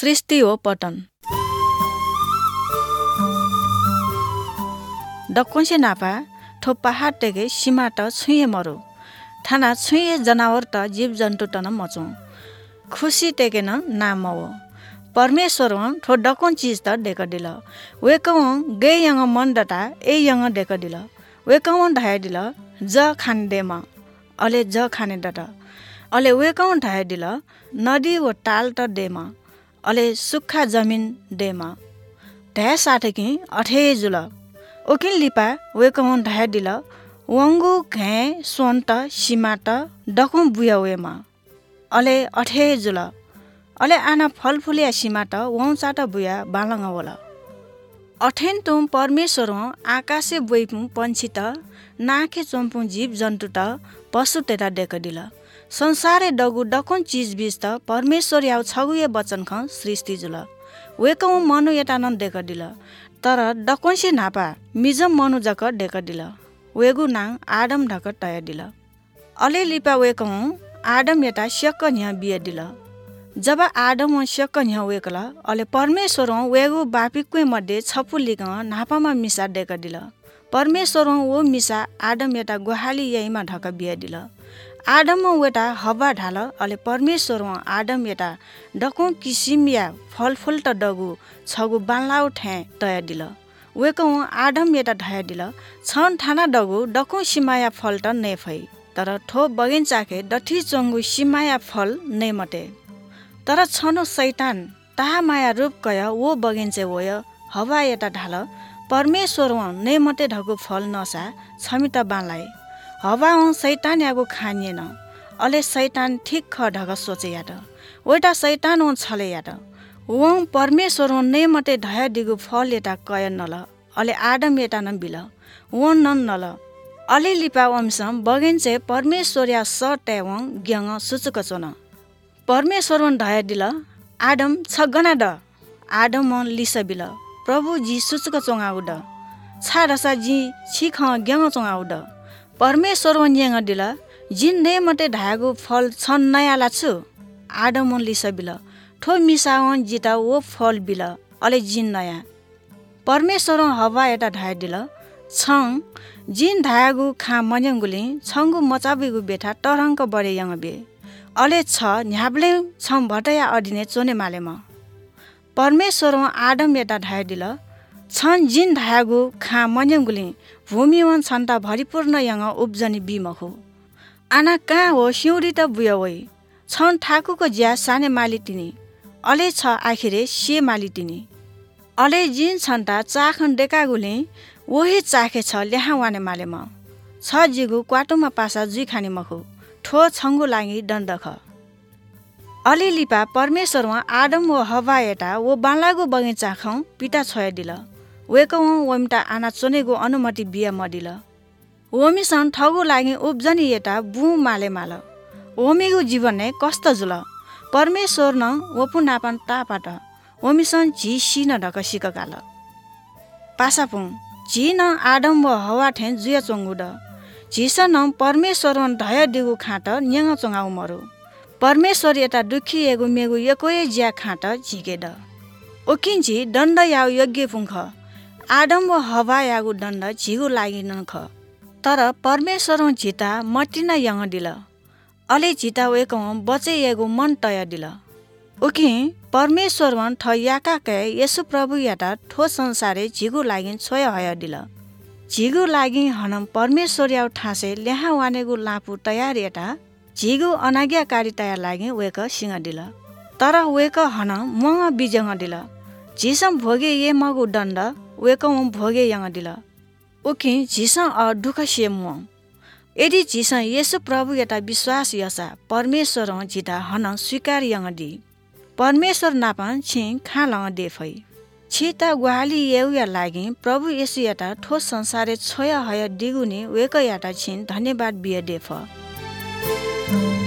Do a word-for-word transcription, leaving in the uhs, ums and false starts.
सृष्टि हो पटन डक्कोसे नापा ठो पहाड टेके सीमा त छुए मरो थाना छुए जनावर त जीव जन्तु त न मचौँ खुसी टेकेन नाम हो परमेश्वर ठो डकोन चीज त डेक दिल वेकौ गे यङ मन डटा ए यङ डेक दिल वेकौ ढाय दिल ज खान देमा अले ज खाने डटा अले वेकौ ढाय दिल नदी व टाल त देमा अले सुक्खा जमिन देमा ढाय साठेकी अठे जुल ओकिल लिपा वेकौ ढाय दिल वङ्गु घे सोन त सीमा त डकौँ बुया वेमा अले अठे जुल अले आना फलफुलिया सीमा त वौचा त बुया बालङ होला अठेन तुम परमेश्वर आकाशे बोइपु पंछी त नाखे चोम्पु जीव जन्तु त पशु तेता डेक दिल संसारे डगु डकोन चीज बीज त परमेश्वर याउ छगुए वचन ख सृष्टि जुल वेकौ मनु यता न डेक दिल तर डकोनसे नापा मिजम मनु जक डेक दिल वेगु नाङ आदम ढक तय दिल अले लिपा वेकौ आदम यता श्यक न्या बिय दिल जब आदम श्यक न्या वेकला अले परमेश्वर वेगु बापिक्वे मध्ये छपुलिक नापामा मिसा डेक दिल परमेश्वर वो मिसा आदम यता गुहाली यहीमा ढक बिय दिल आदम वेटा हवा ढाल अले परमेश्वर आदम यता डकौँ किसिमिया फलफुल त डगु छगु बान्लाउ ठे तय दिल वेकौ आदम यता ढाय दिल छन ठाना डगु डकौँ सिमाया फल त ने फै तर ठो बगैँचाके डठी चङ्गु सिमाया फल ने मटे तर छनो शैतान ताहा माया रूप कय वो बगैँचे वय हवा यता ढाल परमेश्वर ने मटे ढगु फल नसा छमित बान्लाए हवा शैतान यागु खानिएन अले शैतान ठिक ख ढग सोचे याद ओटा शैतान ओ छले याद वो परमेश्वर ने मटे ढया दिगु फल यता कय नल अले आदम यता न बिल वो नन नल अले लिपा वंशम बगैँचे परमेश्वर या स टेवङ ग्यङ सुचुक चोन परमेश्वर ढया दिल आदम छगना ड आदम लिस बिल प्रभु जी सुचुक चोङाउ ड छाडसा जी छिख ग्यङ चोङाउ ड परमेश्वर न्याङ दिल जिन ने मटे ढागु फल छन् नयाँ लाछु आदम लिस बिल ठो मिसावन जिता वो फल बिल अले जिन नयाँ परमेश्वर हवा यता ढाय दिल छङ जिन ढागु खा मन्यङ्गुली छङ्गु मचाबिगु बेठा टरङ्क बढे यङ बे अले छ न्याब्ले छम भटया अडिने चोने मालेम परमेश्वर आदम यता ढाय दिल छन् जिन ढागु खा मन्यङ्गुली भूमिवन छन्ता भरिपूर्ण यङ उब्जनी बिमखु आना कहाँ हो सिउरी त बुया वै छन् ठाकुको ज्या साने माली तिनी अले छ आखिरे से माली तिनी अले जिन छन्ता चाखन डेकागुले वही चाखे छ ल्याहा वाने मालेम छ जिगु क्वाटोमा पासा जुई खाने मखु ठो छङ्गु लागि दण्डख अले लिपा परमेश्वर आदम व हवा यता वो बान्लागु बगैँचा खौ पिता छोय दिल वेकौ वमिटा आना चोनेगु अनुमति बिया मदिल ओमिसन ठगु लागि उब्जनी यता बु माले माल ओमिगु जीवन ने कस्त जुल परमेश्वर न वपु नापन तापाट ओमिसन झी सी न ढक सिक गाल पासापुङ झी न आदम व हवा ठे जुया चोङ्गु ड झिस न परमेश्वर ढय दिगु खाट न्याङ चोङाउ मरो परमेश्वर यता दुखी एगु मेगु यकोए ज्या खाट झिके ड ओकिन्ची दण्ड याउ यज्ञ पुङ्ख आदम व हवा यागु दण्ड झिगु लागि नख तर परमेश्वर झिता मटिन यङ दिल अले झिता वेकौ बचे एगु मन तय दिल उकि परमेश्वर ठ याका के यसु प्रभु याता ठो संसारे झिगु लागि छोय हय दिल झिगु लागि हनम परमेश्वर याउ ठासे ल्याहा वानेगु लापु तयार यता झिगु अनाज्ञाकारी तयार लागि वेक सिंह दिल तर वेक हन मङ बिजङ दिल झिसम भोगे ये मगु दण्ड वेकौ भोगे यङ दिल उकि झिस अ दुख सेम यदि झिस यसु प्रभु यता विश्वास यसा परमेश्वर झिता हन स्वीकार यङ दि परमेश्वर नापन छि खा लङ देफै छिता गुहाली येउया लागि प्रभु यसु यता ठोस संसारे छोय हय दिगुनी वेक याता छिन धन्यवाद बिय देफ